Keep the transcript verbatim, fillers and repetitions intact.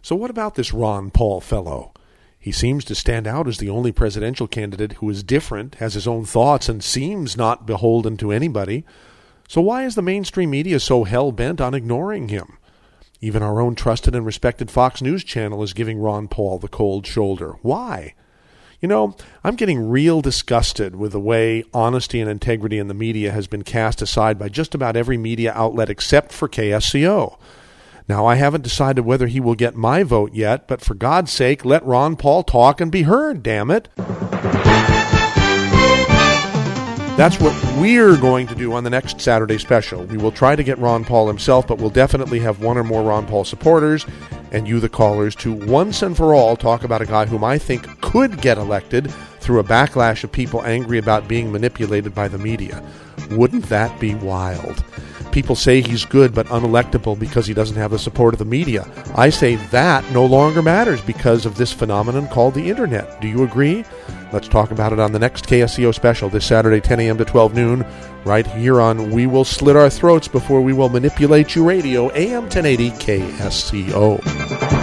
So what about this Ron Paul fellow? He seems to stand out as the only presidential candidate who is different, has his own thoughts, and seems not beholden to anybody. So why is the mainstream media so hell-bent on ignoring him? Even our own trusted and respected Fox News channel is giving Ron Paul the cold shoulder. Why? You know, I'm getting real disgusted with the way honesty and integrity in the media has been cast aside by just about every media outlet except for K S C O. Now, I haven't decided whether he will get my vote yet, but for God's sake, let Ron Paul talk and be heard, damn it. That's what we're going to do on the next Saturday special. We will try to get Ron Paul himself, but we'll definitely have one or more Ron Paul supporters and you, the callers, to once and for all talk about a guy whom I think could get elected through a backlash of people angry about being manipulated by the media. Wouldn't that be wild? People say he's good but unelectable because he doesn't have the support of the media. I say that no longer matters because of this phenomenon called the Internet. Do you agree? Let's talk about it on the next K S C O special this Saturday, ten a.m. to twelve noon, right here on We Will Slit Our Throats Before We Will Manipulate You Radio, A M ten eighty K S C O.